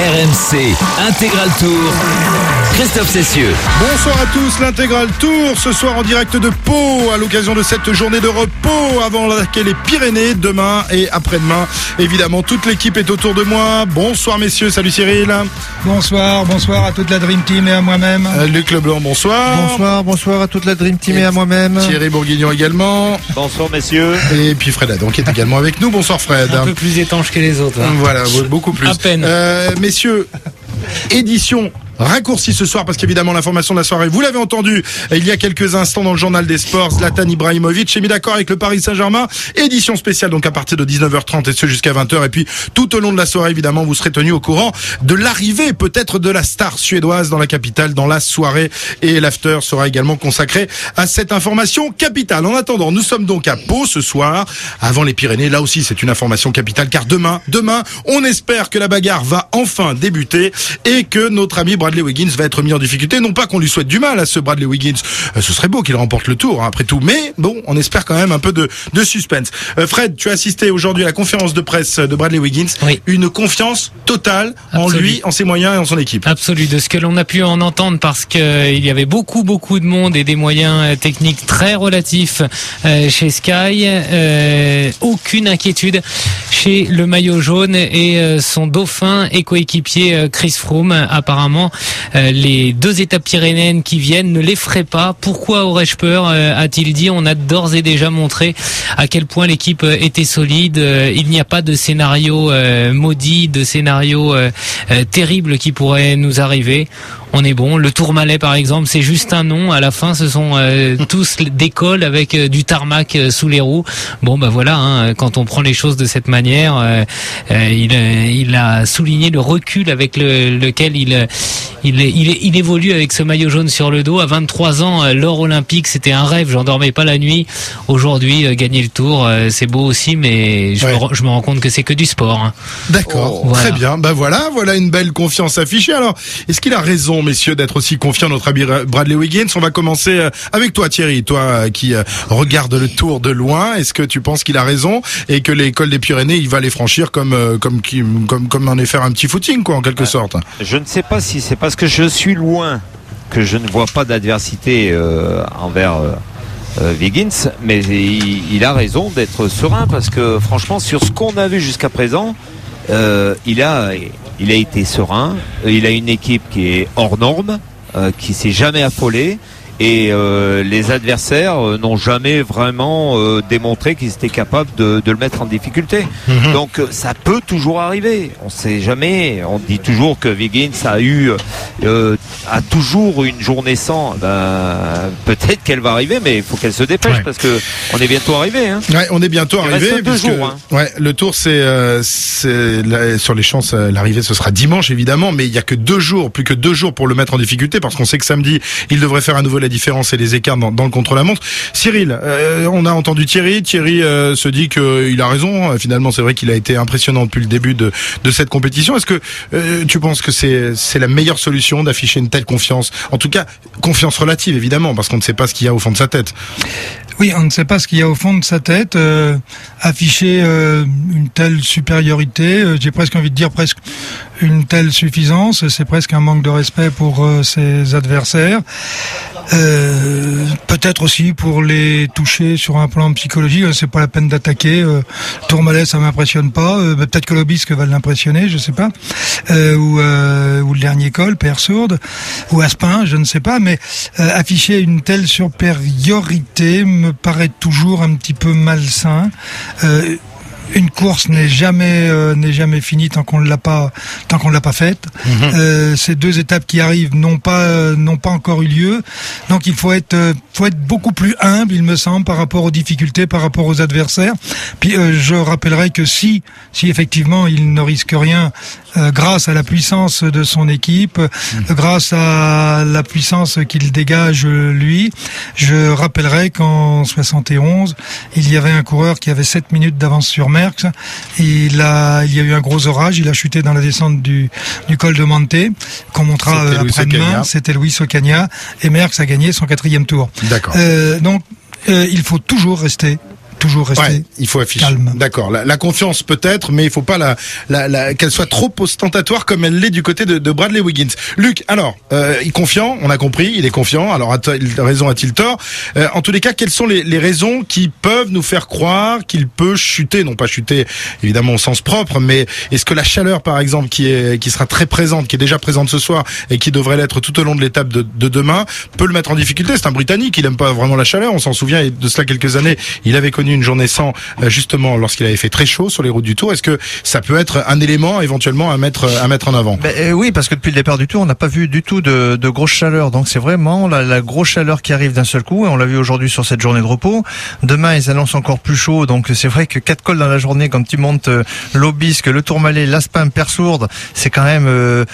RMC Intégral Tour. Christophe Cessieux. Bonsoir à tous, l'Intégral Tour, ce soir en direct de Pau, à l'occasion de cette journée de repos avant d'attaquer les Pyrénées, demain et après-demain. Évidemment, toute l'équipe est autour de moi. Bonsoir messieurs, salut Cyril. Bonsoir à toute la Dream Team et à moi-même. Luc Leblanc, bonsoir. Bonsoir à toute la Dream Team et à moi-même. Thierry Bourguignon également. Bonsoir messieurs. Et puis Fred Adam qui est également avec nous. Bonsoir Fred. Un peu plus étanche que les autres. Hein. Voilà, beaucoup plus. À peine. Messieurs, édition raccourci ce soir parce qu'évidemment l'information de la soirée, vous l'avez entendu il y a quelques instants dans le journal des sports, Zlatan Ibrahimovic est mis d'accord avec le Paris Saint-Germain, édition spéciale donc à partir de 19h30 et ce jusqu'à 20h, et puis tout au long de la soirée évidemment vous serez tenus au courant de l'arrivée peut-être de la star suédoise dans la capitale dans la soirée, et l'after sera également consacré à cette information capitale. En attendant, nous sommes donc à Pau ce soir avant les Pyrénées, là aussi c'est une information capitale car demain on espère que la bagarre va enfin débuter et que notre ami Bradley Wiggins va être mis en difficulté. Non pas qu'on lui souhaite du mal à ce Bradley Wiggins, ce serait beau qu'il remporte le tour après tout, mais bon, on espère quand même un peu de suspense. Fred, tu as assisté aujourd'hui à la conférence de presse de Bradley Wiggins. Oui. Une confiance totale en Absolue. lui, en ses moyens et en son équipe. Absolu, de ce que l'on a pu en entendre, parce que il y avait beaucoup de monde et des moyens techniques très relatifs chez Sky. Aucune inquiétude chez le maillot jaune et son dauphin et coéquipier Chris Froome. Apparemment, les 2 étapes pyrénéennes qui viennent ne l'effraient pas. Pourquoi aurais-je peur, a-t-il dit. On a d'ores et déjà montré à quel point l'équipe était solide. Il n'y a pas de scénario maudit, de scénario terrible qui pourrait nous arriver. On est bon. Le Tourmalet, par exemple, c'est juste un nom. À la fin, ce sont tous des cols avec du tarmac sous les roues. Bon, bah voilà. Hein, quand on prend les choses de cette manière, il a souligné le recul avec lequel il évolue avec ce maillot jaune sur le dos. À 23 ans, l'or olympique, c'était un rêve. J'en dormais pas la nuit. Aujourd'hui, gagner le Tour, c'est beau aussi, mais je me rends compte que c'est que du sport. Hein. D'accord, Voilà. Très bien. Bah voilà une belle confiance affichée. Alors, est-ce qu'il a raison, messieurs, d'être aussi confiant, notre ami Bradley Wiggins? On va commencer avec toi, Thierry, toi qui regarde le Tour de loin. Est-ce que tu penses qu'il a raison et que les cols des Pyrénées, il va les franchir comme en est faire un petit footing, quoi, en quelque sorte? Je ne sais pas si c'est parce que je suis loin que je ne vois pas d'adversité envers Wiggins, mais il a raison d'être serein parce que franchement, sur ce qu'on a vu jusqu'à présent, il a été serein. Il a une équipe qui est hors norme, qui s'est jamais affolée. Et les adversaires n'ont jamais vraiment démontré qu'ils étaient capables de le mettre en difficulté. Mm-hmm. Donc ça peut toujours arriver. On sait jamais. On dit toujours que Wiggins a toujours une journée sans. Peut-être qu'elle va arriver, mais il faut qu'elle se dépêche parce que on est bientôt arrivé. Hein. Ouais, on est bientôt arrivé. Il reste 2 jours. Hein. Ouais, le Tour c'est sur les chances, l'arrivée ce sera dimanche évidemment, mais il y a que 2 jours, plus que 2 jours pour le mettre en difficulté, parce qu'on sait que samedi il devrait faire à nouveau la différence et les écarts dans le contre-la-montre. Cyril, on a entendu Thierry se dit qu'il a raison. Finalement, c'est vrai qu'il a été impressionnant depuis le début de cette compétition. Est-ce que tu penses que c'est la meilleure solution d'afficher une telle confiance? En tout cas, confiance relative évidemment, parce qu'on ne sait pas ce qu'il y a au fond de sa tête. Oui, on ne sait pas ce qu'il y a au fond de sa tête. Afficher une telle supériorité, j'ai presque envie de dire presque une telle suffisance, c'est presque un manque de respect pour ses adversaires. Peut-être aussi pour les toucher sur un plan psychologique. C'est pas la peine d'attaquer. Tourmalet, ça m'impressionne pas. Peut-être que l'Obisque va l'impressionner, je sais pas. Ou le dernier col, Père Sourde, ou Aspin, je ne sais pas. Mais afficher une telle supériorité me paraît toujours un petit peu malsain. Une course n'est jamais finie tant qu'on l'a pas faite. Mm-hmm. Ces 2 étapes qui arrivent n'ont pas encore eu lieu. Donc il faut être beaucoup plus humble, il me semble, par rapport aux difficultés, par rapport aux adversaires. Puis je rappellerai que si effectivement il ne risque rien, grâce à la puissance de son équipe, grâce à la puissance qu'il dégage lui, je rappellerai qu'en 71, il y avait un coureur qui avait 7 minutes d'avance sur Merckx. Il y a eu un gros orage, il a chuté dans la descente du col de Monte, qu'on montrera après-demain. C'était Luis Ocaña, et Merckx a gagné son 4e tour. D'accord. Donc il faut toujours rester toujours rester il faut afficher. calme. D'accord. La confiance peut-être, mais il faut pas qu'elle soit trop ostentatoire comme elle l'est du côté de Bradley Wiggins. Luc, alors, il est confiant, on a compris, il est confiant. Alors, a-t-il tort? En tous les cas, quelles sont les raisons qui peuvent nous faire croire qu'il peut chuter? Non pas chuter, évidemment, au sens propre, mais est-ce que la chaleur, par exemple, qui sera très présente, qui est déjà présente ce soir et qui devrait l'être tout au long de l'étape de demain, peut le mettre en difficulté? C'est un Britannique, il aime pas vraiment la chaleur. On s'en souvient, de cela quelques années, il avait connu une journée sans, justement, lorsqu'il avait fait très chaud sur les routes du Tour. Est-ce que ça peut être un élément éventuellement à mettre en avant? Oui, parce que depuis le départ du Tour, on n'a pas vu du tout de grosse chaleur. Donc c'est vraiment la grosse chaleur qui arrive d'un seul coup. Et on l'a vu aujourd'hui sur cette journée de repos. Demain, ils annoncent encore plus chaud. Donc c'est vrai que 4 cols dans la journée, quand tu montes l'Aubisque, le Tourmalet, l'Aspin, Persourde, c'est quand même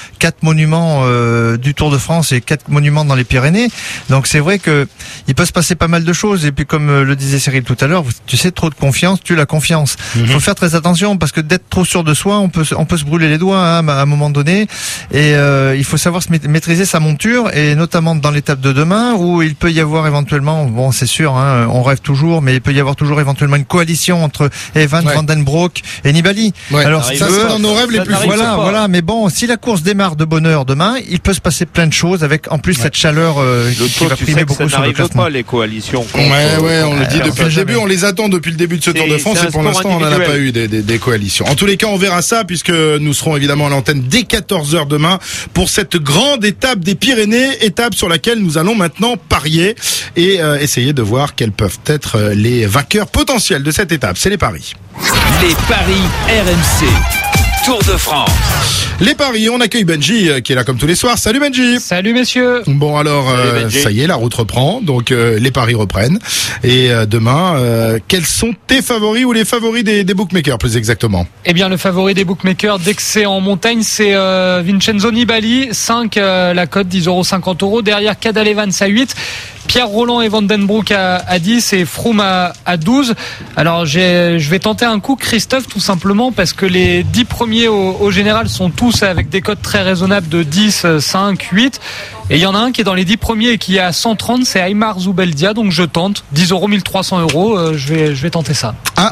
4 monuments du Tour de France et 4 monuments dans les Pyrénées. Donc c'est vrai que il peut se passer pas mal de choses. Et puis comme le disait Cyril tout à l'heure, tu sais, trop de confiance tue la confiance. Faut faire très attention parce que d'être trop sûr de soi, on peut se brûler les doigts à un moment donné. Et il faut savoir maîtriser sa monture, et notamment dans l'étape de demain où il peut y avoir éventuellement, bon c'est sûr, on rêve toujours, mais il peut y avoir toujours éventuellement une coalition entre Evan, Van Den Broek et Nibali. Ouais. Alors ça c'est dans nos rêves les plus fous. Voilà. Mais bon, si la course démarre de bonne heure demain, il peut se passer plein de choses avec en plus cette chaleur qui va primer beaucoup sur le classement. Pas les coalitions. On le dit depuis le début, on les attend depuis le début de ce Tour de France et pour l'instant on n'en a pas eu des coalitions. En tous les cas, on verra ça puisque nous serons évidemment à l'antenne dès 14h demain pour cette grande étape des Pyrénées, étape sur laquelle nous allons maintenant parier et essayer de voir quels peuvent être les vainqueurs potentiels de cette étape. C'est les paris. Les paris RMC. Tour de France. Les paris, on accueille Benji qui est là comme tous les soirs. Salut Benji. Salut messieurs. Bon alors, ça y est, la route reprend, donc les paris reprennent. Et demain, quels sont tes favoris ou les favoris des bookmakers plus exactement? Eh bien le favori des bookmakers dès que c'est en montagne, c'est Vincenzo Nibali, 5 la cote, 10,50 €. Derrière Cadel Evans à 8. Pierre Rolland et Van Den Broek à 10 et Froome à 12. Alors je vais tenter un coup Christophe tout simplement parce que les 10 premiers au général sont tous avec des cotes très raisonnables de 10, 5, 8. Et il y en a un qui est dans les 10 premiers et qui est à 130, c'est Aymar Zubeldia, donc je tente. 10 €, 1300 €, je vais tenter ça.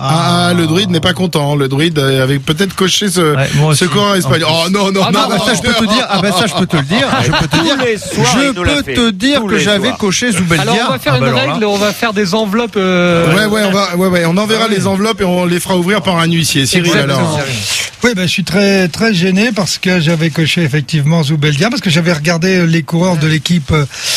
Le druide n'est pas content. Le druide avait peut-être coché ce coureur espagnol. Oh non, ça je peux te dire. Ça je peux te le dire. Je peux te dire que j'avais coché Zubeldia. Alors on va faire une règle, on va faire des enveloppes. On enverra les enveloppes et on les fera ouvrir par un huissier. Cyril, alors. Oui, je suis très très gêné parce que j'avais coché effectivement Zubeldia parce que j'avais regardé les coureurs de l'équipe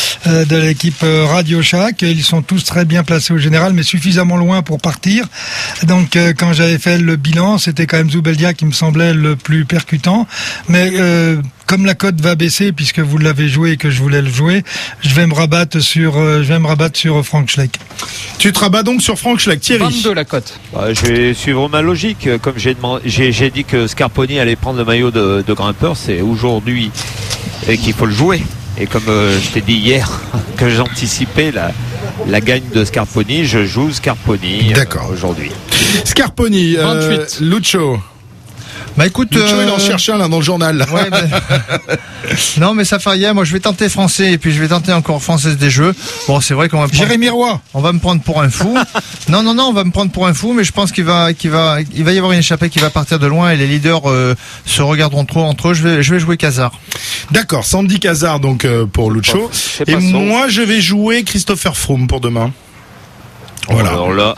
Radio Shack. Ils sont tous très bien placés au général, mais suffisamment loin pour partir. Donc quand j'avais fait le bilan, c'était quand même Zubeldia qui me semblait le plus percutant. Mais comme la cote va baisser puisque vous l'avez joué et que je voulais le jouer, je vais me rabattre sur Frank Schleck. Tu te rabats donc sur Frank Schleck, Thierry? 22 la cote. Je vais suivre ma logique. Comme j'ai dit que Scarponi allait prendre le maillot de grimpeur, c'est aujourd'hui qu'il faut le jouer. Et comme je t'ai dit hier que j'anticipais la gagne de Scarponi, je joue Scarponi aujourd'hui. Scarponi, 28. Lucho. Écoute, Lucho, il en cherche un là dans le journal. Là. Ouais, non, mais ça fait rien. Moi, je vais tenter français et puis je vais tenter encore Française des Jeux. Bon, c'est vrai qu'on va Jérémy Roy. On va me prendre pour un fou. Non, on va me prendre pour un fou, mais je pense qu'il va y avoir une échappée qui va partir de loin et les leaders se regarderont trop entre eux. Je vais jouer Cazard. D'accord, Sandy Cazard donc pour Lucho. Et moi, je vais jouer Christopher Froome pour demain. Voilà. Alors là,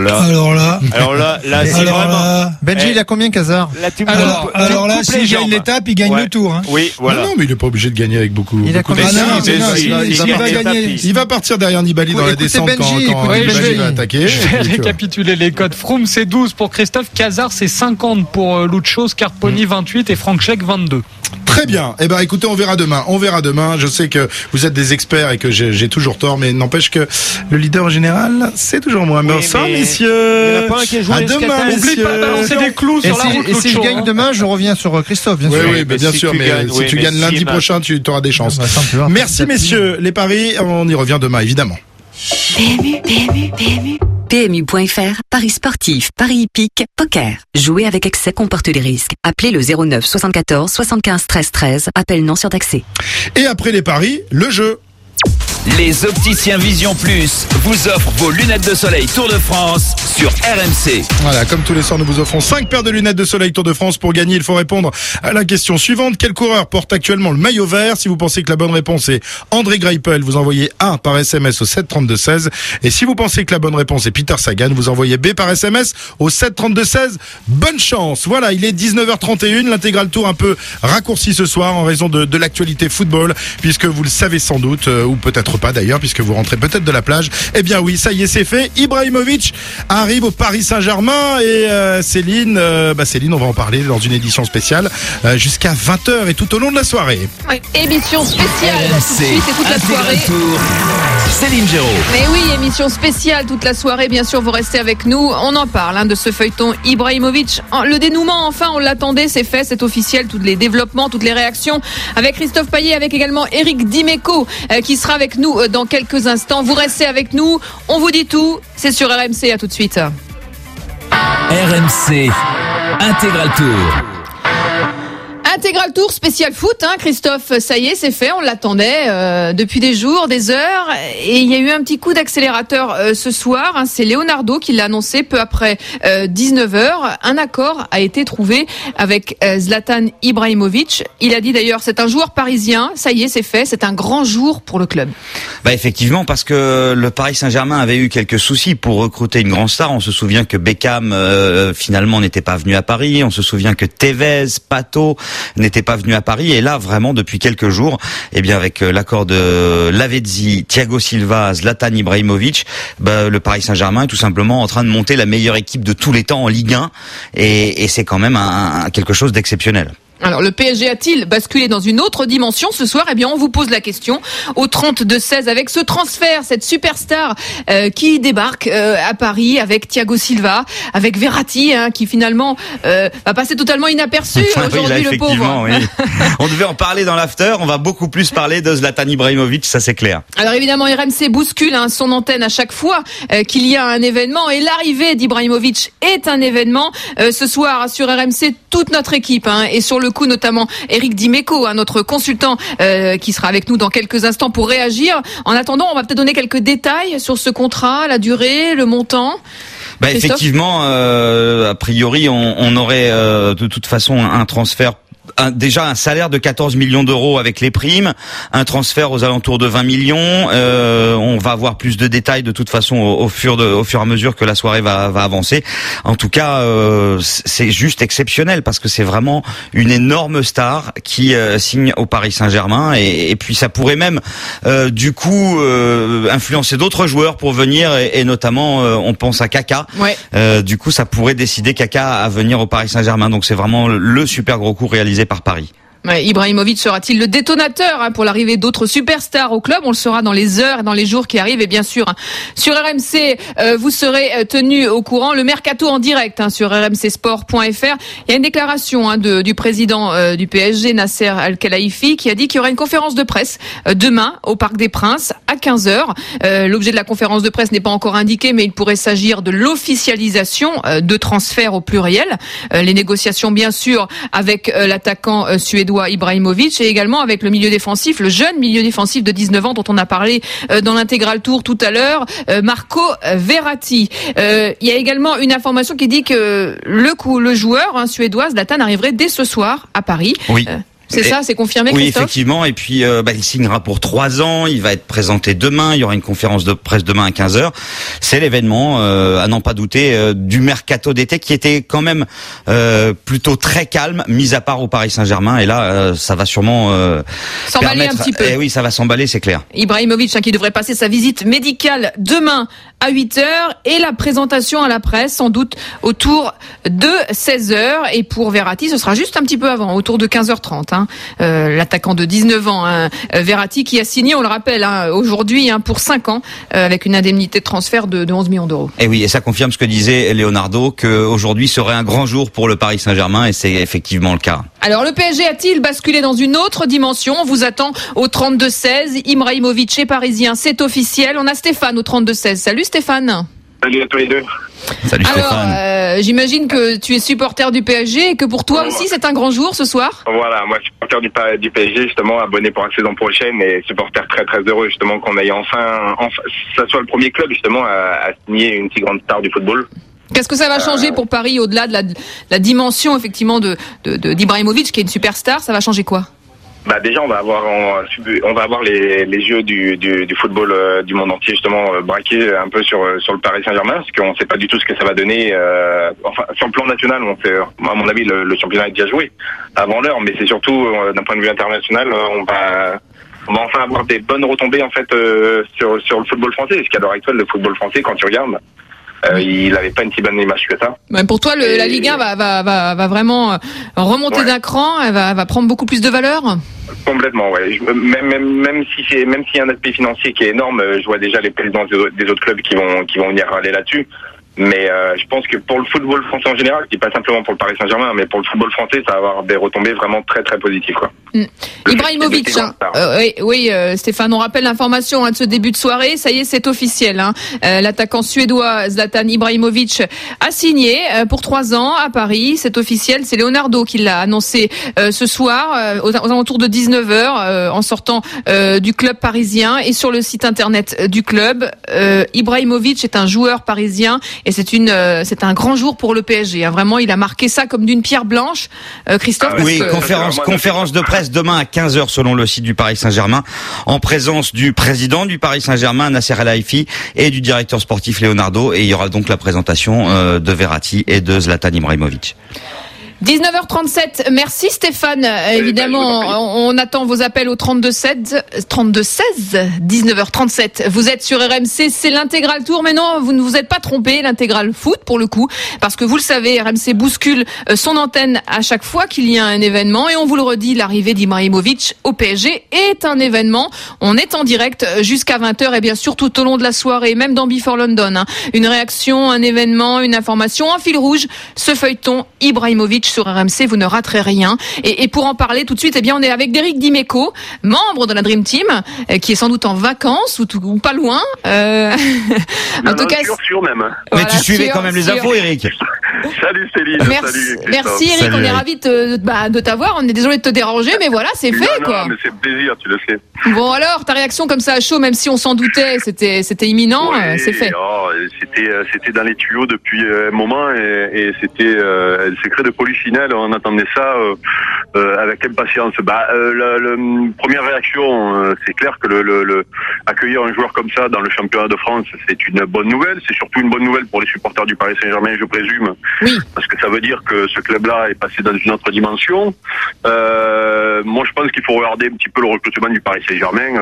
c'est vraiment. Benji, il a combien Cazard? Alors là, s'il gagne l'étape, il gagne le Tour. Oui, voilà. Non, mais il est pas obligé de gagner avec beaucoup. Il a combien? Il va partir derrière Nibali dans la descente quand Nibali va attaquer. Je vais récapituler les codes. Froome c'est 12 pour Christophe, Cazard c'est 50 pour Lucho, Scarponi 28 et Frank Schleck 22. Très bien. Eh ben, écoutez, on verra demain. Je sais que vous êtes des experts et que j'ai toujours tort, mais n'empêche que le leader général, c'est toujours moi. Bonsoir, messieurs. Il n'y en a pas un qui est joué à demain, N'oublie messieurs. pas de balancer des clous sur la route. Et si je gagne demain, je reviens sur Christophe, bien sûr. Oui, bien sûr, mais si tu gagnes lundi prochain, tu auras des chances. Merci, messieurs. Les paris, on y revient demain, évidemment. PMU.fr, paris sportifs, paris hippiques, poker. Jouer avec excès comporte des risques. Appelez le 09 74 75 13 13. Appel non surtaxé. Et après les paris, le jeu. Les opticiens Vision Plus vous offrent vos lunettes de soleil Tour de France sur RMC. Voilà, comme tous les soirs, nous vous offrons 5 paires de lunettes de soleil Tour de France. Pour gagner, il faut répondre à la question suivante. Quel coureur porte actuellement le maillot vert? Si vous pensez que la bonne réponse est André Greipel, vous envoyez A par SMS au 732-16. Et si vous pensez que la bonne réponse est Peter Sagan, vous envoyez B par SMS au 732-16. Bonne chance. Voilà, il est 19h31. L'intégral tour un peu raccourci ce soir en raison de l'actualité football, puisque vous le savez sans doute, ou peut-être pas d'ailleurs, puisque vous rentrez peut-être de la plage. Eh bien oui, ça y est, c'est fait. Ibrahimovic arrive au Paris Saint-Germain et Céline, on va en parler dans une édition spéciale jusqu'à 20h et tout au long de la soirée. Oui, émission spéciale tout de RMC, suite et toute la soirée. Tour, Céline Géraud. Mais oui, émission spéciale toute la soirée, bien sûr, vous restez avec nous. On en parle de ce feuilleton Ibrahimovic. Le dénouement, enfin, on l'attendait, c'est fait, c'est officiel. Tous les développements, toutes les réactions avec Christophe Payet, avec également Eric Dimeco qui sera avec nous dans quelques instants. Vous restez avec nous, on vous dit tout, c'est sur RMC, à tout de suite. RMC, Intégral Tour. Intégral Tour spécial foot, Christophe, ça y est, c'est fait, on l'attendait depuis des jours, des heures, et il y a eu un petit coup d'accélérateur ce soir, c'est Leonardo qui l'a annoncé peu après 19h, un accord a été trouvé avec Zlatan Ibrahimovic, il a dit d'ailleurs c'est un joueur parisien, ça y est, c'est fait, c'est un grand jour pour le club. Effectivement, parce que le Paris Saint-Germain avait eu quelques soucis pour recruter une grande star, on se souvient que Beckham finalement n'était pas venu à Paris, on se souvient que Tevez, Pato n'était pas venu à Paris, et là vraiment depuis quelques jours, avec l'accord de Lavezzi, Thiago Silva, Zlatan Ibrahimovic, le Paris Saint-Germain est tout simplement en train de monter la meilleure équipe de tous les temps en Ligue 1, et c'est quand même quelque chose d'exceptionnel. Alors, le PSG a-t-il basculé dans une autre dimension ce soir? On vous pose la question au 32-16 avec ce transfert, cette superstar qui débarque à Paris avec Thiago Silva, avec Verratti qui finalement va passer totalement inaperçu aujourd'hui, le pauvre. Oui. On devait en parler dans l'after, on va beaucoup plus parler de Zlatan Ibrahimovic, ça c'est clair. Alors évidemment, RMC bouscule son antenne à chaque fois qu'il y a un événement, et l'arrivée d'Ibrahimovic est un événement. Ce soir sur RMC, toute notre équipe et sur le coup notamment Eric Dimeco, notre consultant qui sera avec nous dans quelques instants pour réagir. En attendant, on va peut-être donner quelques détails sur ce contrat, la durée, le montant. Effectivement, a priori, on aurait de toute façon un transfert. Déjà un salaire de 14 millions d'euros avec les primes, un transfert aux alentours de 20 millions. On va avoir plus de détails de toute façon au fur et à mesure que la soirée va avancer. En tout cas, c'est juste exceptionnel parce que c'est vraiment une énorme star qui signe au Paris Saint-Germain, et puis ça pourrait même du coup influencer d'autres joueurs pour venir, et notamment on pense à Kaka. Ouais. Du coup, ça pourrait décider Kaka à venir au Paris Saint-Germain. Donc c'est vraiment le super gros coup réalisé par Paris. Ibrahimovic sera-t-il le détonateur pour l'arrivée d'autres superstars au club? On le saura dans les heures et dans les jours qui arrivent, et bien sûr sur RMC vous serez tenu au courant. Le mercato en direct sur rmcsport.fr. Il y a une déclaration du président du PSG, Nasser Al-Khelaifi, qui a dit qu'il y aura une conférence de presse demain au Parc des Princes à 15h. L'objet de la conférence de presse n'est pas encore indiqué, mais il pourrait s'agir de l'officialisation de transferts au pluriel. Les négociations bien sûr avec l'attaquant suédois Ibrahimovic, et également avec le milieu défensif, le jeune milieu défensif de 19 ans dont on a parlé dans l'intégral tour tout à l'heure, Marco Verratti. Il y a également une information qui dit que le joueur suédois Zlatan arriverait dès ce soir à Paris. Oui. C'est ça, c'est confirmé, Christophe? Oui, effectivement. Et puis, il signera pour 3 ans. Il va être présenté demain. Il y aura une conférence de presse demain à 15h. C'est l'événement, à n'en pas douter, du mercato d'été qui était quand même plutôt très calme, mis à part au Paris Saint-Germain. Et là, ça va sûrement s'emballer un petit peu. Oui, ça va s'emballer, c'est clair. Ibrahimovic qui devrait passer sa visite médicale demain à 8h, et la présentation à la presse sans doute autour de 16h. Et pour Verratti, ce sera juste un petit peu avant, autour de 15h30. L'attaquant de 19 ans, Verratti, qui a signé, on le rappelle, aujourd'hui pour 5 ans, avec une indemnité de transfert de 11 millions d'euros. Et oui, et ça confirme ce que disait Leonardo, qu'aujourd'hui serait un grand jour pour le Paris Saint-Germain, et c'est effectivement le cas. Alors, le PSG a-t-il basculé dans une autre dimension? On vous attend au 32-16. Ibrahimovic est parisien, c'est officiel. On a Stéphane au 32-16. Salut Stéphane. Salut à tous les deux. Salut Alors, Stéphane. j'imagine que tu es supporter du PSG et que pour toi aussi c'est un grand jour ce soir. Voilà, moi supporter du PSG justement, abonné pour la saison prochaine et supporter très très heureux justement qu'on aille enfin ça soit le premier club justement à signer une si grande star du football. Qu'est-ce que ça va changer pour Paris au-delà de la dimension effectivement d'Ibrahimovic qui est une superstar? Ça va changer quoi? Bah déjà on va avoir les yeux du football du monde entier justement braqués un peu sur le Paris Saint-Germain, parce qu'on sait pas du tout ce que ça va donner. Enfin sur le plan national, on sait, à mon avis le championnat est déjà joué avant l'heure, mais c'est surtout d'un point de vue international, on va enfin avoir des bonnes retombées en fait sur le football français, parce qu'à l'heure actuelle le football français, quand tu regardes, il n'avait pas une si bonne image que ça. Ouais, pour toi, la Ligue 1 va vraiment remonter d'un cran, elle va prendre beaucoup plus de valeur. Complètement, ouais. Même s'il y a un aspect financier qui est énorme, je vois déjà les présidents des autres clubs qui vont venir râler là-dessus. Mais je pense que pour le football français en général, qui pas simplement pour le Paris Saint-Germain, mais pour le football français, ça va avoir des retombées vraiment très très positives, quoi. Ibrahimovic, oui, Stéphane, on rappelle l'information de ce début de soirée. Ça y est, c'est officiel. L'attaquant suédois Zlatan Ibrahimovic a signé pour 3 ans à Paris. C'est officiel. C'est Leonardo qui l'a annoncé ce soir aux alentours de 19h en sortant du club parisien et sur le site internet du club. Ibrahimovic est un joueur parisien. Et c'est un grand jour pour le PSG. Vraiment, il a marqué ça comme d'une pierre blanche. Christophe. Oui, conférence de presse demain à 15h selon le site du Paris Saint-Germain, en présence du président du Paris Saint-Germain, Nasser El Haïfi, et du directeur sportif Leonardo. Et il y aura donc la présentation de Verratti et de Zlatan Ibrahimovic. 19h37, merci Stéphane. Évidemment, on attend vos appels au 3216, 19h37. Vous êtes sur RMC, c'est l'intégral tour, mais non, vous ne vous êtes pas trompé, l'intégral foot pour le coup, parce que vous le savez, RMC bouscule son antenne à chaque fois qu'il y a un événement, et on vous le redit, l'arrivée d'Ibrahimovic au PSG est un événement. On est en direct jusqu'à 20h et bien sûr tout au long de la soirée, même dans Before London. Une réaction, un événement, une information, un fil rouge, ce feuilleton Ibrahimovic sur RMC, vous ne raterez rien. Et pour en parler tout de suite, on est avec Derrick Dimeco, membre de la Dream Team, qui est sans doute en vacances ou pas loin. En tout cas, sûr même. Mais tu suivais quand même les infos, Eric. Salut Céline. Merci Eric, on est ravis de t'avoir. On est désolé de te déranger, mais voilà, c'est fait quoi. Non, mais c'est plaisir, tu le sais. Bon alors, ta réaction comme ça à chaud, même si on s'en doutait, c'était imminent, c'est fait. C'était dans les tuyaux depuis un moment et c'était le secret de Polichinelle. On attendait ça avec impatience. Première réaction, c'est clair que le accueillir un joueur comme ça dans le championnat de France, c'est une bonne nouvelle. C'est surtout une bonne nouvelle pour les supporters du Paris Saint-Germain, je présume. Oui. Parce que ça veut dire que ce club-là est passé dans une autre dimension. Moi, je pense qu'il faut regarder un petit peu le recrutement du Paris Saint-Germain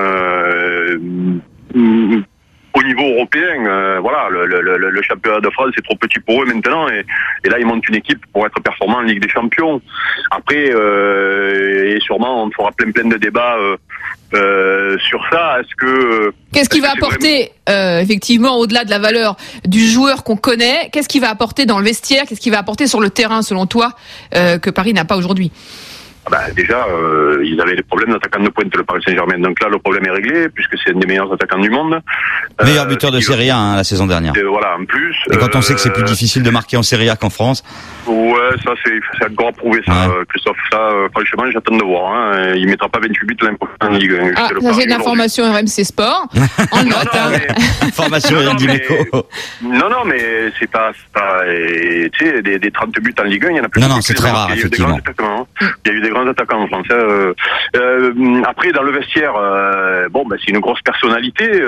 au niveau européen. Voilà, le championnat de France c'est trop petit pour eux maintenant, et là ils montent une équipe pour être performant en Ligue des Champions. Après, et sûrement on fera plein de débats sur ça. Qu'est-ce qui va apporter effectivement au-delà de la valeur du joueur qu'on connaît, qu'est-ce qui va apporter dans le vestiaire, qu'est-ce qui va apporter sur le terrain selon toi que Paris n'a pas aujourd'hui? Déjà, ils avaient des problèmes d'attaquant de pointe, le Paris Saint-Germain. Donc là, le problème est réglé, puisque c'est un des meilleurs attaquants du monde. Meilleur buteur de Serie A la saison dernière. Voilà, en plus. Et quand on sait que c'est plus difficile de marquer en Serie A qu'en France. Ouais, ça c'est encore à prouver ça, Christophe. Ça, franchement, j'attends de voir. Il mettra pas 28 buts l'année prochaine en Ligue 1. Ça c'est de l'information RMC Sport. En note. Information Eric Dimeco. Non, mais c'est pas tu sais, des 30 buts en Ligue 1, il y en a plus. Non, c'est très rare, effectivement. Il y a eu des grands attaquants en France. Après, dans le vestiaire, c'est une grosse personnalité.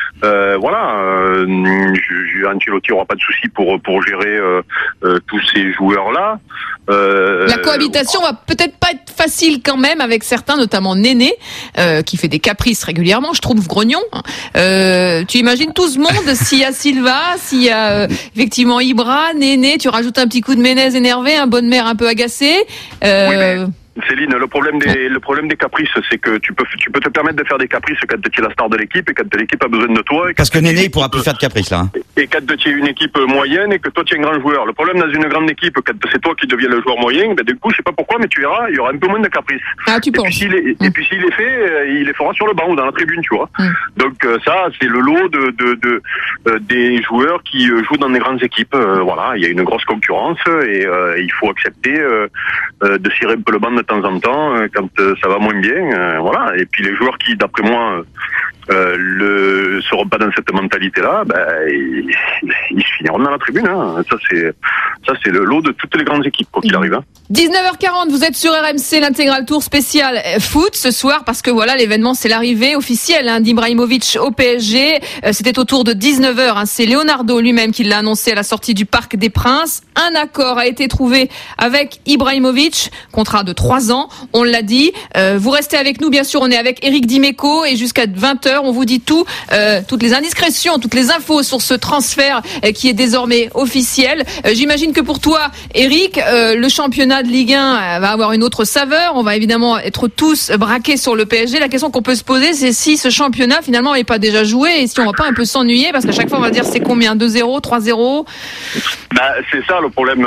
Ancelotti aura pas de souci pour gérer tous ces joueurs-là. La cohabitation va peut-être pas être facile quand même avec certains, notamment Néné, qui fait des caprices régulièrement, je trouve grognon. Tu imagines tout ce monde, s'il y a Silva, s'il y a effectivement Ibra, Néné, tu rajoutes un petit coup de Ménez énervé, un Bonne Mère un peu agacé. Céline, le problème des caprices, c'est que tu peux te permettre de faire des caprices quand tu es la star de l'équipe et quand l'équipe a besoin de toi. Parce que Néné, il pourra plus faire de caprices, là. Et quand tu es une équipe moyenne et que toi tu es un grand joueur. Le problème dans une grande équipe, quand c'est toi qui deviens le joueur moyen, du coup, je sais pas pourquoi, mais tu verras, il y aura un peu moins de caprices. Ah, tu penses. Et puis s'il est fait, il les fera sur le banc ou dans la tribune, tu vois. Donc ça, c'est le lot des joueurs qui jouent dans des grandes équipes. Voilà, il y a une grosse concurrence et il faut accepter de cirer un peu le banc de temps en temps quand ça va moins bien. Voilà. Et puis les joueurs qui, d'après moi, seront pas dans cette mentalité-là, ils finiront dans la tribune. Hein. Ça c'est le lot de toutes les grandes équipes, quoi qu'il arrive. Hein. 19h40, vous êtes sur RMC, l'intégral tour spécial foot ce soir, parce que voilà, l'événement, c'est l'arrivée officielle d'Ibrahimovic au PSG. C'était autour de 19h. C'est Leonardo lui-même qui l'a annoncé à la sortie du Parc des Princes. Un accord a été trouvé avec Ibrahimovic, contrat de 3 ans, on l'a dit. Vous restez avec nous, bien sûr, on est avec Eric Dimeco et jusqu'à 20h, on vous dit tout, toutes les indiscrétions, toutes les infos sur ce transfert qui est désormais officiel. J'imagine que pour toi, Eric, le championnat de Ligue 1 va avoir une autre saveur. On va évidemment être tous braqués sur le PSG. La question qu'on peut se poser, c'est si ce championnat finalement n'est pas déjà joué et si on va pas un peu s'ennuyer, parce qu'à chaque fois on va dire c'est combien, 2-0, 3-0. C'est ça le problème.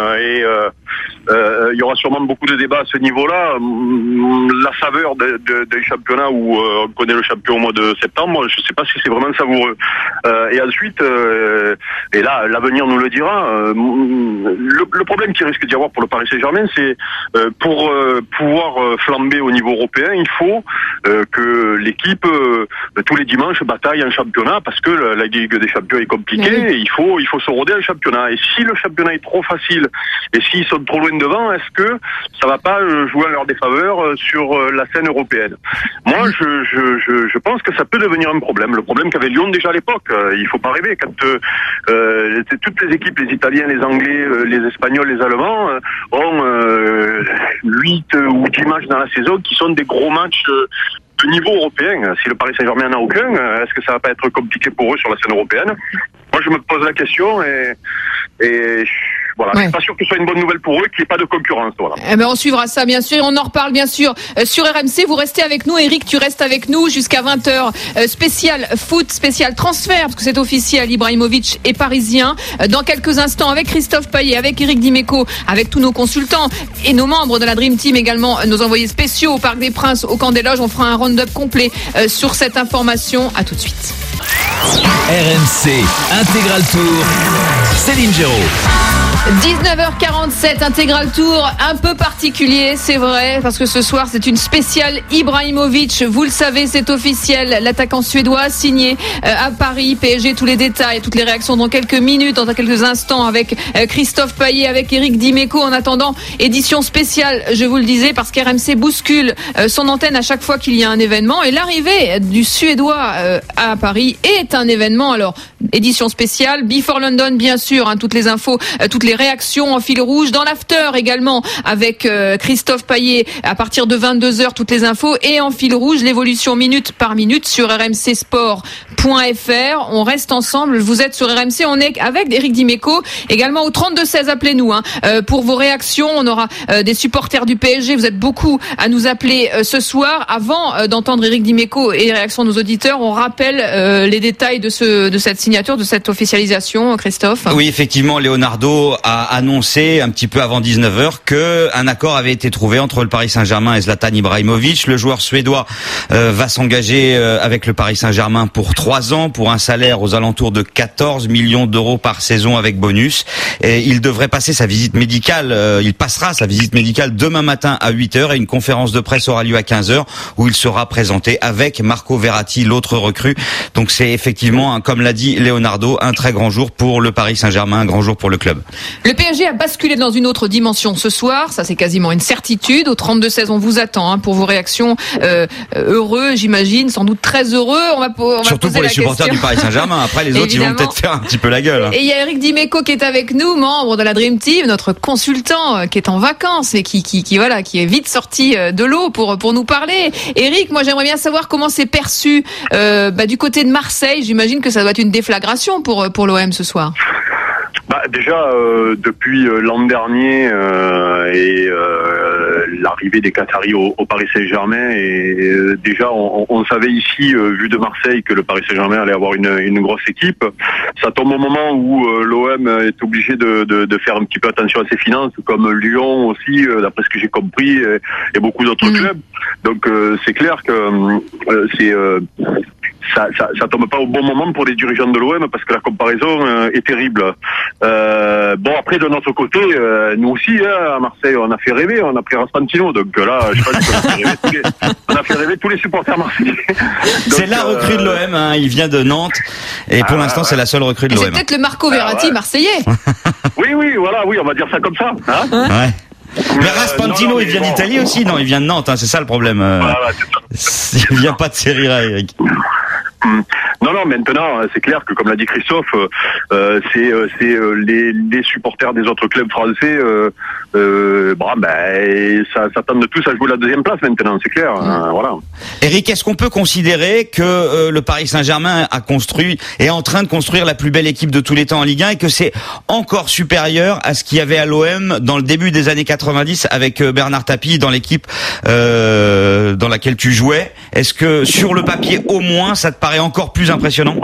Il y aura sûrement beaucoup de débats à ce niveau-là. La saveur des championnats où on connaît le champion au mois de septembre, je ne sais pas si c'est vraiment savoureux. Et ensuite, et là, l'avenir nous le dira. Le problème qu'il risque d'y avoir pour le Paris Saint-Germain, c'est pour pouvoir flamber au niveau européen, il faut que l'équipe tous les dimanches bataille en championnat, parce que la Ligue des Champions est compliquée. Et il faut se roder un championnat. Et si le championnat est trop facile et s'ils sont trop loin devant, est-ce que ça va pas jouer en leur défaveur sur la scène européenne? Moi, je pense que ça peut devenir un problème. Le problème qu'avait Lyon déjà à l'époque. Il faut pas rêver. Quand toutes les équipes, les Italiens, les Anglais, les Espagnols, les Allemands ont 8 ou 10 matchs dans la saison qui sont des gros matchs de niveau européen. Si le Paris Saint-Germain n'en a aucun, est-ce que ça va pas être compliqué pour eux sur la scène européenne? Moi, je me pose la question et voilà, je suis pas sûr que ce soit une bonne nouvelle pour eux, qu'il n'y ait pas de concurrence. Voilà. On suivra ça, bien sûr, et on en reparle, bien sûr, sur RMC. Vous restez avec nous, Eric, tu restes avec nous jusqu'à 20h. Spécial foot, spécial transfert, parce que c'est officiel, Ibrahimovic est parisien. Dans quelques instants, avec Christophe Payet, avec Eric Dimeco, avec tous nos consultants et nos membres de la Dream Team, également nos envoyés spéciaux au Parc des Princes, au Camp des Loges. On fera un round-up complet sur cette information. À tout de suite. RMC Intégral Tour, Céline Géraud. 19h47, Intégral Tour, un peu particulier, c'est vrai, parce que ce soir c'est une spéciale Ibrahimovic. Vous le savez, c'est officiel. L'attaquant suédois signé à Paris. PSG, tous les détails, toutes les réactions dans quelques minutes, dans quelques instants, avec Christophe Payet, avec Eric Dimeco. En attendant, édition spéciale, je vous le disais, parce qu'RMC bouscule son antenne à chaque fois qu'il y a un événement. Et l'arrivée du Suédois à Paris est un événement. Alors, édition spéciale, Before London, bien sûr, toutes les infos, toutes les réactions en fil rouge, dans l'after également avec Christophe Payet à partir de 22h, toutes les infos, et en fil rouge l'évolution minute par minute sur rmcsport.fr. On reste ensemble, vous êtes sur RMC, on est avec Eric Dimeco également au 32-16, appelez-nous pour vos réactions. On aura des supporters du PSG, vous êtes beaucoup à nous appeler ce soir. Avant d'entendre Eric Dimeco et les réactions de nos auditeurs, on rappelle les détails de cette signature, de cette officialisation, Christophe. Oui, effectivement, Leonardo a annoncé un petit peu avant 19h que un accord avait été trouvé entre le Paris Saint-Germain et Zlatan Ibrahimovic. Le joueur suédois va s'engager avec le Paris Saint-Germain pour 3 ans, pour un salaire aux alentours de 14 millions d'euros par saison avec bonus. Et il devrait passer sa visite médicale, il passera sa visite médicale demain matin à 8h et une conférence de presse aura lieu à 15h où il sera présenté avec Marco Verratti, l'autre recrue. Donc c'est effectivement, comme l'a dit Leonardo, un très grand jour pour le Paris Saint-Germain, un grand jour pour le club. Le PSG a basculé dans une autre dimension ce soir, ça c'est quasiment une certitude. Au 32-16, on vous attend pour vos réactions. Heureux, j'imagine, sans doute très heureux. On va surtout pour les supporters du Paris Saint-Germain. Après, les autres, ils vont peut-être faire un petit peu la gueule. Et il y a Eric Dimeco qui est avec nous, membre de la Dream Team, notre consultant qui est en vacances et qui est vite sorti de l'eau pour nous parler. Eric, moi j'aimerais bien savoir comment c'est perçu du côté de Marseille. J'imagine que ça doit être une déflagration pour l'OM ce soir. Déjà, depuis l'an dernier et l'arrivée des Qataris au Paris Saint-Germain, et déjà on savait ici, vu de Marseille, que le Paris Saint-Germain allait avoir une grosse équipe. Ça tombe au moment où l'OM est obligé de faire un petit peu attention à ses finances, comme Lyon aussi, d'après ce que j'ai compris, et beaucoup d'autres clubs. Donc c'est clair que ça tombe pas au bon moment pour les dirigeants de l'OM, parce que la comparaison est terrible. Bon, après, de notre côté, nous aussi, à Marseille, on a fait rêver, on a pris Rastantino, donc là, je pense qu'on a fait rêver tous les supporters marseillais. C'est la recrue de l'OM, hein, il vient de Nantes, et pour l'instant, c'est la seule recrue de l'OM. C'est peut-être le Marco Verratti marseillais. Oui, voilà, on va dire ça comme ça. Hein ouais. Mais Raspantino, il vient d'Italie aussi? Non, il vient de Nantes, hein, c'est ça le problème. Il vient pas de Serie A, Eric. Non, maintenant, c'est clair que, comme l'a dit Christophe, c'est les supporters des autres clubs français, ça s'attendent tous à jouer la deuxième place maintenant, c'est clair. Voilà. Eric, est-ce qu'on peut considérer que le Paris Saint-Germain est en train de construire la plus belle équipe de tous les temps en Ligue 1, et que c'est encore supérieur à ce qu'il y avait à l'OM dans le début des années 90 avec Bernard Tapie dans l'équipe dans laquelle tu jouais? Est-ce que sur le papier, au moins, ça te paraît encore plus impressionnant?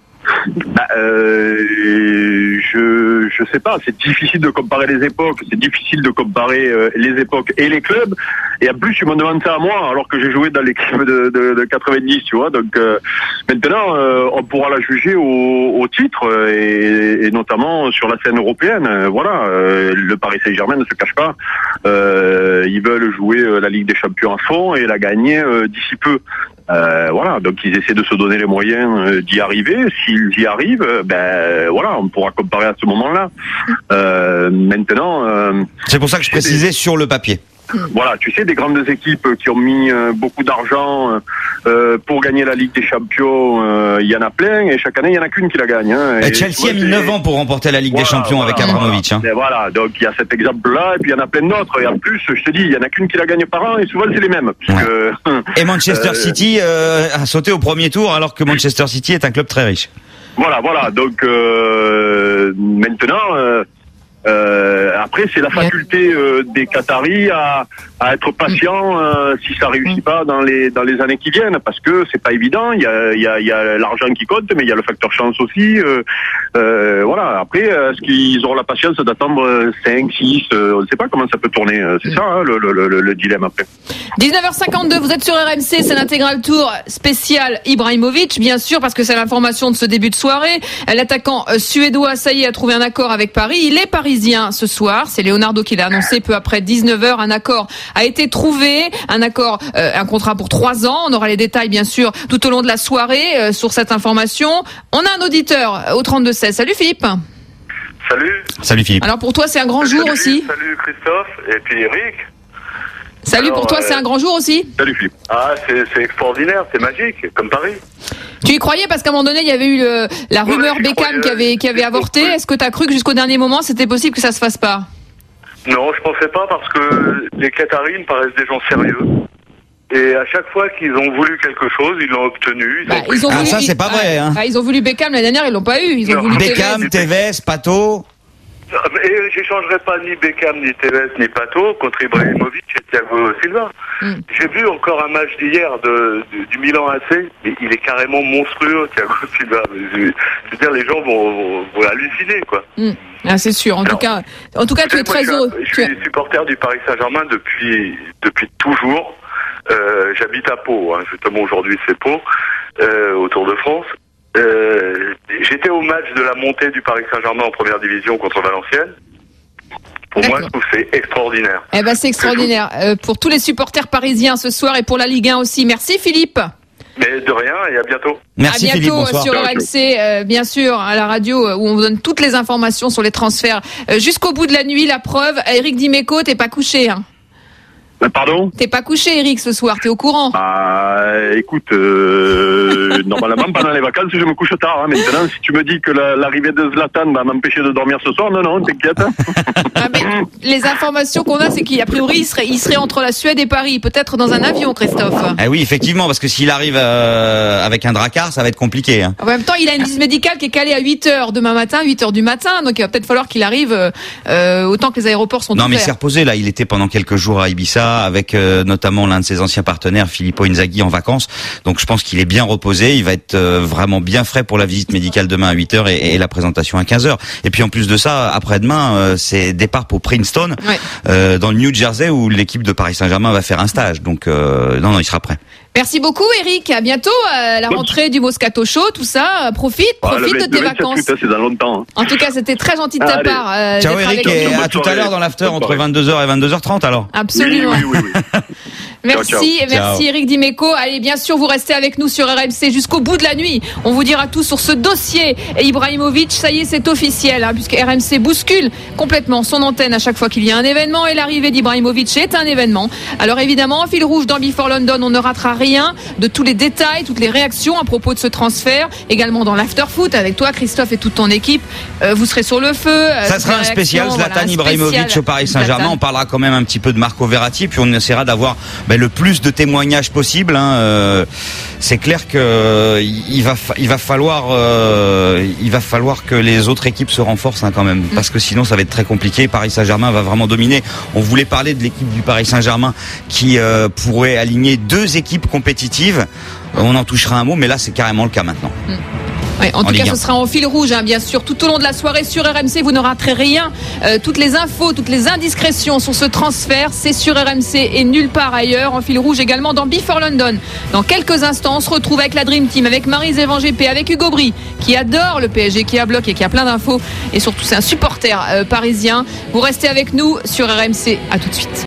Je sais pas, c'est difficile de comparer les époques, c'est difficile de comparer les époques et les clubs, et en plus tu me demandes ça à moi alors que j'ai joué dans l'équipe de 90, tu vois, donc maintenant on pourra la juger au titre, et notamment sur la scène européenne. Voilà, le Paris Saint-Germain ne se cache pas, ils veulent jouer la Ligue des Champions à fond et la gagner d'ici peu. Voilà, donc ils essaient de se donner les moyens d'y arriver. S'ils y arrivent, voilà, on pourra comparer à ce moment-là. Maintenant, c'est pour ça que je précisais sur le papier. Voilà, tu sais, des grandes équipes qui ont mis beaucoup d'argent pour gagner la Ligue des Champions, il y en a plein, et chaque année, il n'y en a qu'une qui la gagne. Hein. Et Chelsea a mis 9 ans pour remporter la Ligue des Champions avec Abramovich. Hein. Et voilà, donc il y a cet exemple-là, et puis il y en a plein d'autres. Et en plus, je te dis, il n'y en a qu'une qui la gagne par an, et souvent, c'est les mêmes. Puisque, et Manchester City a sauté au premier tour, alors que Manchester City est un club très riche. Voilà, donc maintenant... après, c'est la faculté des Qataris à être patient si ça réussit pas dans les années qui viennent, parce que c'est pas évident. Il y a l'argent qui compte, mais il y a le facteur chance aussi. Voilà. Après, est-ce qu'ils auront la patience d'attendre 5, 6 on ne sait pas comment ça peut tourner. C'est ça hein, le dilemme après. 19h52, vous êtes sur RMC, c'est l'intégral tour spécial Ibrahimovic, bien sûr, parce que c'est l'information de ce début de soirée. L'attaquant suédois, ça y est, a trouvé un accord avec Paris. Il est parisien ce soir. C'est Leonardo qui l'a annoncé peu après 19h. Un accord a été trouvé. Un contrat pour 3 ans. On aura les détails, bien sûr, tout au long de la soirée sur cette information. On a un auditeur au 32-16. Salut Philippe. Salut Philippe. Alors pour toi, c'est un grand jour aussi. Salut Christophe et puis Eric. Salut. Alors, pour toi, c'est un grand jour aussi. Salut Philippe. Ah, c'est extraordinaire, c'est magique, comme Paris. Tu y croyais parce qu'à un moment donné, il y avait eu la rumeur Beckham qui avait avorté. Est-ce que tu as cru que jusqu'au dernier moment, c'était possible que ça se fasse pas? Non, je pensais pas, parce que les Qataris me paraissent des gens sérieux. Et à chaque fois qu'ils ont voulu quelque chose, ils l'ont obtenu. Ça, c'est pas vrai. Hein. Ils ont voulu Beckham l'année dernière, ils l'ont pas eu. Ils ont voulu Beckham, Tevez, Pato. Et j'échangerai pas ni Beckham, ni Tevez, ni Pato contre Ibrahimovic et Thiago Silva. J'ai vu encore un match d'hier du Milan AC, et il est carrément monstrueux, Thiago Silva. Je veux dire, les gens vont halluciner, quoi. Ah, c'est sûr. En tout cas, tu es très heureux. Je suis supporter du Paris Saint-Germain depuis toujours. J'habite à Pau, hein, justement aujourd'hui c'est Pau, au Tour de France. J'étais au match de la montée du Paris Saint-Germain en première division contre Valenciennes. Pour moi, je trouve que c'est extraordinaire. C'est extraordinaire. Pour tous les supporters parisiens ce soir et pour la Ligue 1 aussi. Merci Philippe. Mais de rien, et à bientôt. Merci Philippe, bonsoir. Sur RMC, bien sûr, à la radio, où on vous donne toutes les informations sur les transferts jusqu'au bout de la nuit. La preuve, Eric Dimeco, t'es pas couché, hein? Pardon ? T'es pas couché, Eric, ce soir, t'es au courant? Écoute, normalement pendant les vacances je me couche tard. Hein. Maintenant, si tu me dis que l'arrivée de Zlatan va m'empêcher de dormir ce soir, non, t'inquiète. Hein. Mais les informations qu'on a, c'est qu'à priori, il serait entre la Suède et Paris, peut-être dans un avion, Christophe. Oui, effectivement, parce que s'il arrive avec un Drakkar, ça va être compliqué. Hein. En même temps, il a une visite médicale qui est calée à 8h demain matin, 8h du matin, donc il va peut-être falloir qu'il arrive autant que les aéroports sont ouverts. Non, mais il s'est reposé là. Il était pendant quelques jours à Ibiza avec notamment l'un de ses anciens partenaires, Filippo Inzaghi, en vacances. Donc je pense qu'il est bien reposé. Il va être vraiment bien frais pour la visite médicale demain à 8h et la présentation à 15h. Et puis en plus de ça, après-demain, c'est départ pour Princeton, dans le New Jersey, où l'équipe de Paris Saint-Germain va faire un stage. Donc non, il sera prêt. Merci beaucoup, Eric. À bientôt. La rentrée du Moscato Show, tout ça. Profite de tes vacances. C'est dans longtemps. En tout cas, c'était très gentil de ta part. Ciao, Eric, et à tout à l'heure dans l'after entre 22h et 22h30 alors. Absolument. Oui. Merci, Eric Dimeco. Allez, bien sûr, vous restez avec nous sur RMC jusqu'au bout de la nuit. On vous dira tout sur ce dossier. Et Ibrahimovic, ça y est, c'est officiel, puisque RMC bouscule complètement son antenne à chaque fois qu'il y a un événement. Et l'arrivée d'Ibrahimovic est un événement. Alors évidemment, en fil rouge dans Before London, on ne ratera rien de tous les détails, toutes les réactions à propos de ce transfert. Également dans l'after-foot, avec toi, Christophe, et toute ton équipe. Vous serez sur le feu. Ça sera un spécial Zlatan Ibrahimovic au Paris Saint-Germain. On parlera quand même un petit peu de Marco Verratti, puis on essaiera d'avoir le plus de témoignages possible. Hein. C'est clair que il va falloir que les autres équipes se renforcent quand même, parce que sinon ça va être très compliqué. Paris Saint-Germain va vraiment dominer. On voulait parler de l'équipe du Paris Saint-Germain qui pourrait aligner 2 équipes compétitives. On en touchera un mot, mais là c'est carrément le cas maintenant. Ouais, en tout cas, ce sera en fil rouge, bien sûr, tout au long de la soirée sur RMC. Vous ne raterez rien. Toutes les infos, toutes les indiscrétions sur ce transfert, c'est sur RMC et nulle part ailleurs. En fil rouge également dans Before London. Dans quelques instants, on se retrouve avec la Dream Team, avec Maryse-Evan GP, avec Hugo Bry, qui adore le PSG, qui a bloqué, qui a plein d'infos. Et surtout, c'est un supporter parisien. Vous restez avec nous sur RMC. À tout de suite.